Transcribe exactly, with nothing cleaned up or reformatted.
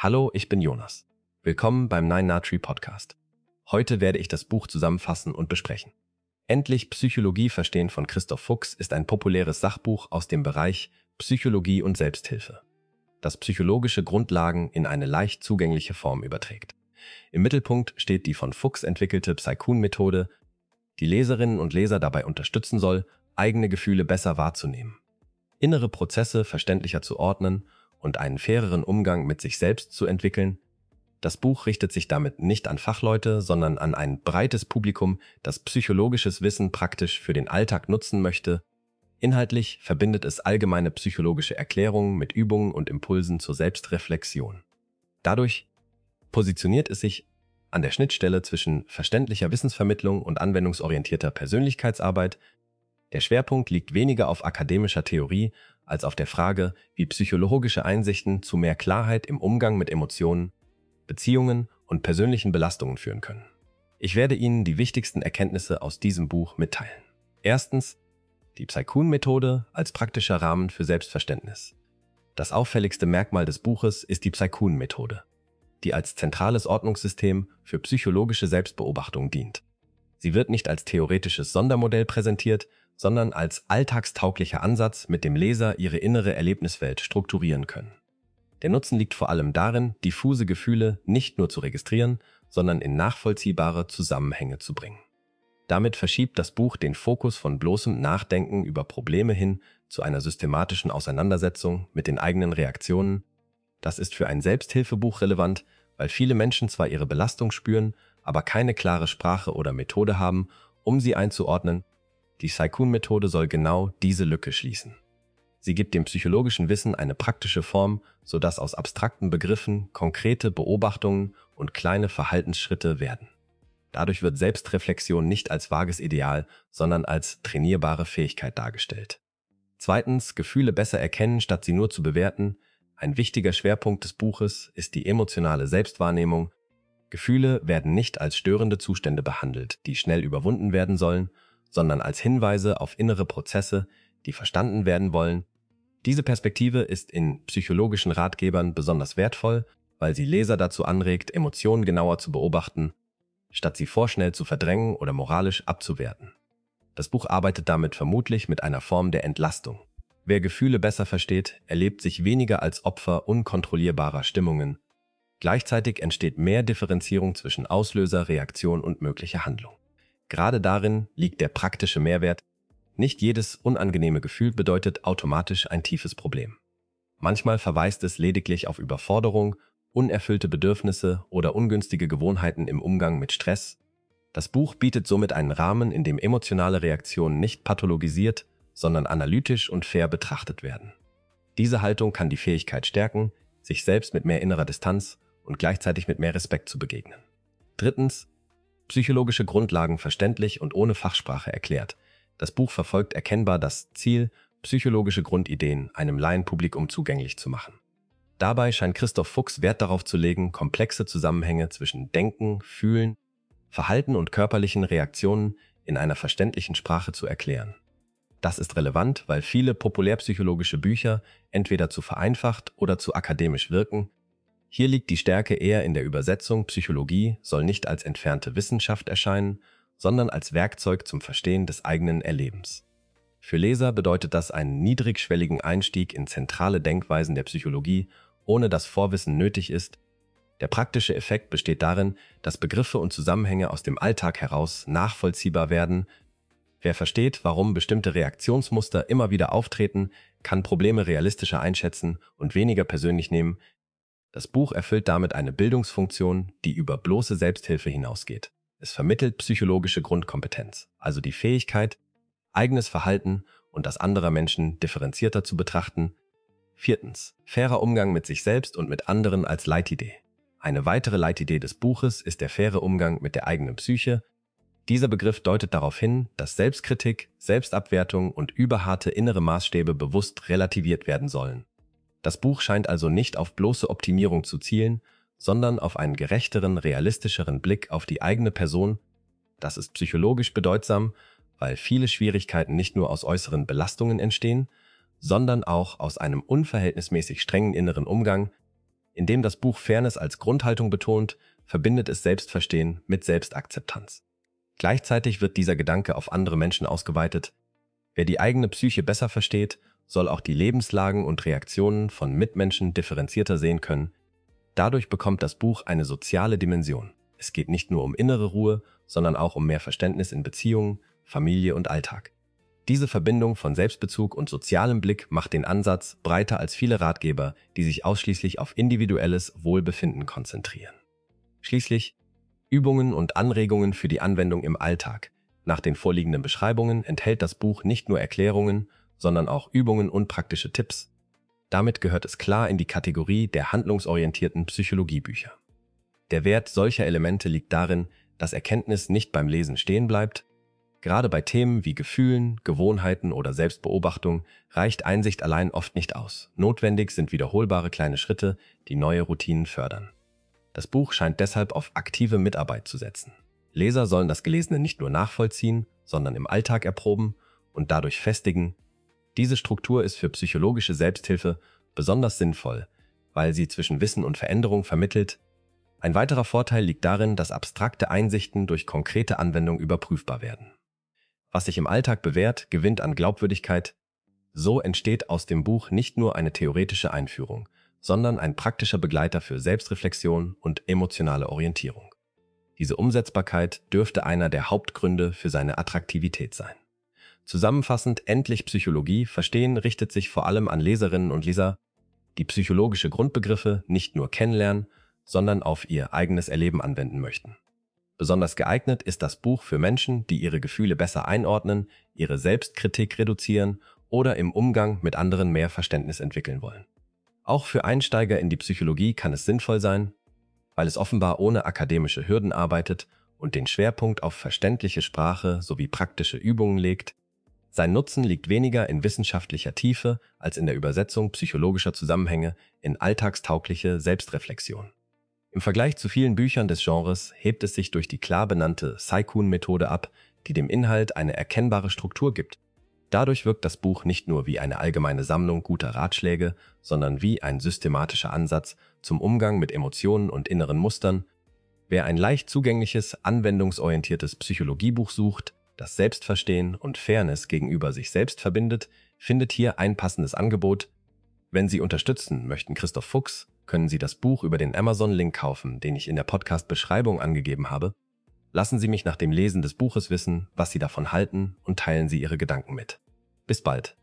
Hallo, ich bin Jonas. Willkommen beim Nine Nine Podcast. Heute werde ich das Buch zusammenfassen und besprechen. Endlich Psychologie verstehen von Christoph Fuchs ist ein populäres Sachbuch aus dem Bereich Psychologie und Selbsthilfe, das psychologische Grundlagen in eine leicht zugängliche Form überträgt. Im Mittelpunkt steht die von Fuchs entwickelte Psy-Kun-Methode, die Leserinnen und Leser dabei unterstützen soll, eigene Gefühle besser wahrzunehmen, innere Prozesse verständlicher zu ordnen und einen faireren Umgang mit sich selbst zu entwickeln. Das Buch richtet sich damit nicht an Fachleute, sondern an ein breites Publikum, das psychologisches Wissen praktisch für den Alltag nutzen möchte. Inhaltlich verbindet es allgemeine psychologische Erklärungen mit Übungen und Impulsen zur Selbstreflexion. Dadurch positioniert es sich an der Schnittstelle zwischen verständlicher Wissensvermittlung und anwendungsorientierter Persönlichkeitsarbeit. Der Schwerpunkt liegt weniger auf akademischer Theorie als auf der Frage, wie psychologische Einsichten zu mehr Klarheit im Umgang mit Emotionen, Beziehungen und persönlichen Belastungen führen können. Ich werde Ihnen die wichtigsten Erkenntnisse aus diesem Buch mitteilen. Erstens, die Psy-Kun-Methode als praktischer Rahmen für Selbstverständnis. Das auffälligste Merkmal des Buches ist die Psy-Kun-Methode, die als zentrales Ordnungssystem für psychologische Selbstbeobachtung dient. Sie wird nicht als theoretisches Sondermodell präsentiert, sondern als alltagstauglicher Ansatz, mit dem Leser ihre innere Erlebniswelt strukturieren können. Der Nutzen liegt vor allem darin, diffuse Gefühle nicht nur zu registrieren, sondern in nachvollziehbare Zusammenhänge zu bringen. Damit verschiebt das Buch den Fokus von bloßem Nachdenken über Probleme hin zu einer systematischen Auseinandersetzung mit den eigenen Reaktionen. Das ist für ein Selbsthilfebuch relevant, weil viele Menschen zwar ihre Belastung spüren, aber keine klare Sprache oder Methode haben, um sie einzuordnen. Die Psy-Kun-Methode soll genau diese Lücke schließen. Sie gibt dem psychologischen Wissen eine praktische Form, sodass aus abstrakten Begriffen konkrete Beobachtungen und kleine Verhaltensschritte werden. Dadurch wird Selbstreflexion nicht als vages Ideal, sondern als trainierbare Fähigkeit dargestellt. Zweitens, Gefühle besser erkennen, statt sie nur zu bewerten. Ein wichtiger Schwerpunkt des Buches ist die emotionale Selbstwahrnehmung. Gefühle werden nicht als störende Zustände behandelt, die schnell überwunden werden sollen, sondern als Hinweise auf innere Prozesse, die verstanden werden wollen. Diese Perspektive ist in psychologischen Ratgebern besonders wertvoll, weil sie Leser dazu anregt, Emotionen genauer zu beobachten, statt sie vorschnell zu verdrängen oder moralisch abzuwerten. Das Buch arbeitet damit vermutlich mit einer Form der Entlastung. Wer Gefühle besser versteht, erlebt sich weniger als Opfer unkontrollierbarer Stimmungen. Gleichzeitig entsteht mehr Differenzierung zwischen Auslöser, Reaktion und möglicher Handlung. Gerade darin liegt der praktische Mehrwert. Nicht jedes unangenehme Gefühl bedeutet automatisch ein tiefes Problem. Manchmal verweist es lediglich auf Überforderung, unerfüllte Bedürfnisse oder ungünstige Gewohnheiten im Umgang mit Stress. Das Buch bietet somit einen Rahmen, in dem emotionale Reaktionen nicht pathologisiert, sondern analytisch und fair betrachtet werden. Diese Haltung kann die Fähigkeit stärken, sich selbst mit mehr innerer Distanz und gleichzeitig mit mehr Respekt zu begegnen. Drittens, psychologische Grundlagen verständlich und ohne Fachsprache erklärt. Das Buch verfolgt erkennbar das Ziel, psychologische Grundideen einem Laienpublikum zugänglich zu machen. Dabei scheint Christoph Fuchs Wert darauf zu legen, komplexe Zusammenhänge zwischen Denken, Fühlen, Verhalten und körperlichen Reaktionen in einer verständlichen Sprache zu erklären. Das ist relevant, weil viele populärpsychologische Bücher entweder zu vereinfacht oder zu akademisch wirken. Hier liegt die Stärke eher in der Übersetzung. Psychologie soll nicht als entfernte Wissenschaft erscheinen, sondern als Werkzeug zum Verstehen des eigenen Erlebens. Für Leser bedeutet das einen niedrigschwelligen Einstieg in zentrale Denkweisen der Psychologie, ohne dass Vorwissen nötig ist. Der praktische Effekt besteht darin, dass Begriffe und Zusammenhänge aus dem Alltag heraus nachvollziehbar werden. Wer versteht, warum bestimmte Reaktionsmuster immer wieder auftreten, kann Probleme realistischer einschätzen und weniger persönlich nehmen. Das Buch erfüllt damit eine Bildungsfunktion, die über bloße Selbsthilfe hinausgeht. Es vermittelt psychologische Grundkompetenz, also die Fähigkeit, eigenes Verhalten und das anderer Menschen differenzierter zu betrachten. Viertens, fairer Umgang mit sich selbst und mit anderen als Leitidee. Eine weitere Leitidee des Buches ist der faire Umgang mit der eigenen Psyche. Dieser Begriff deutet darauf hin, dass Selbstkritik, Selbstabwertung und überharte innere Maßstäbe bewusst relativiert werden sollen. Das Buch scheint also nicht auf bloße Optimierung zu zielen, sondern auf einen gerechteren, realistischeren Blick auf die eigene Person. Das ist psychologisch bedeutsam, weil viele Schwierigkeiten nicht nur aus äußeren Belastungen entstehen, sondern auch aus einem unverhältnismäßig strengen inneren Umgang. Indem das Buch Fairness als Grundhaltung betont, verbindet es Selbstverstehen mit Selbstakzeptanz. Gleichzeitig wird dieser Gedanke auf andere Menschen ausgeweitet. Wer die eigene Psyche besser versteht, soll auch die Lebenslagen und Reaktionen von Mitmenschen differenzierter sehen können. Dadurch bekommt das Buch eine soziale Dimension. Es geht nicht nur um innere Ruhe, sondern auch um mehr Verständnis in Beziehungen, Familie und Alltag. Diese Verbindung von Selbstbezug und sozialem Blick macht den Ansatz breiter als viele Ratgeber, die sich ausschließlich auf individuelles Wohlbefinden konzentrieren. Schließlich Übungen und Anregungen für die Anwendung im Alltag. Nach den vorliegenden Beschreibungen enthält das Buch nicht nur Erklärungen, sondern auch Übungen und praktische Tipps. Damit gehört es klar in die Kategorie der handlungsorientierten Psychologiebücher. Der Wert solcher Elemente liegt darin, dass Erkenntnis nicht beim Lesen stehen bleibt. Gerade bei Themen wie Gefühlen, Gewohnheiten oder Selbstbeobachtung reicht Einsicht allein oft nicht aus. Notwendig sind wiederholbare kleine Schritte, die neue Routinen fördern. Das Buch scheint deshalb auf aktive Mitarbeit zu setzen. Leser sollen das Gelesene nicht nur nachvollziehen, sondern im Alltag erproben und dadurch festigen. Diese Struktur ist für psychologische Selbsthilfe besonders sinnvoll, weil sie zwischen Wissen und Veränderung vermittelt. Ein weiterer Vorteil liegt darin, dass abstrakte Einsichten durch konkrete Anwendung überprüfbar werden. Was sich im Alltag bewährt, gewinnt an Glaubwürdigkeit. So entsteht aus dem Buch nicht nur eine theoretische Einführung, sondern ein praktischer Begleiter für Selbstreflexion und emotionale Orientierung. Diese Umsetzbarkeit dürfte einer der Hauptgründe für seine Attraktivität sein. Zusammenfassend, Endlich Psychologie verstehen richtet sich vor allem an Leserinnen und Leser, die psychologische Grundbegriffe nicht nur kennenlernen, sondern auf ihr eigenes Erleben anwenden möchten. Besonders geeignet ist das Buch für Menschen, die ihre Gefühle besser einordnen, ihre Selbstkritik reduzieren oder im Umgang mit anderen mehr Verständnis entwickeln wollen. Auch für Einsteiger in die Psychologie kann es sinnvoll sein, weil es offenbar ohne akademische Hürden arbeitet und den Schwerpunkt auf verständliche Sprache sowie praktische Übungen legt. Sein Nutzen liegt weniger in wissenschaftlicher Tiefe als in der Übersetzung psychologischer Zusammenhänge in alltagstaugliche Selbstreflexion. Im Vergleich zu vielen Büchern des Genres hebt es sich durch die klar benannte Saikun-Methode ab, die dem Inhalt eine erkennbare Struktur gibt. Dadurch wirkt das Buch nicht nur wie eine allgemeine Sammlung guter Ratschläge, sondern wie ein systematischer Ansatz zum Umgang mit Emotionen und inneren Mustern. Wer ein leicht zugängliches, anwendungsorientiertes Psychologiebuch sucht, das Selbstverstehen und Fairness gegenüber sich selbst verbindet, findet hier ein passendes Angebot. Wenn Sie unterstützen möchten Christoph Fuchs, können Sie das Buch über den Amazon-Link kaufen, den ich in der Podcast-Beschreibung angegeben habe. Lassen Sie mich nach dem Lesen des Buches wissen, was Sie davon halten und teilen Sie Ihre Gedanken mit. Bis bald.